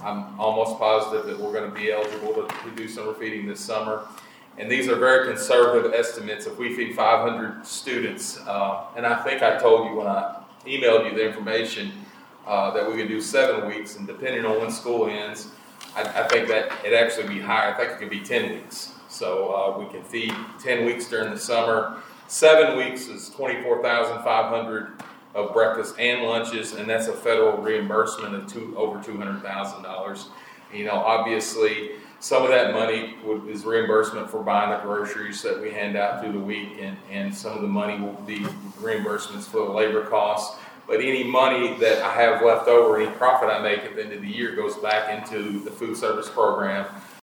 I'm almost positive that we're going to be eligible to do summer feeding this summer. And these are very conservative estimates. If we feed 500 students, and I think I told you when I emailed you the information that we could do 7 weeks, and depending on when school ends, I think that it'd actually be higher. I think it could be 10 weeks. So we can feed 10 weeks during the summer. 7 weeks is $24,500 of breakfast and lunches, and that's a federal reimbursement of over $200,000. Obviously, some of that money is reimbursement for buying the groceries that we hand out through the week, and some of the money will be reimbursements for the labor costs. But any money that I have left over, any profit I make at the end of the year, goes back into the food service program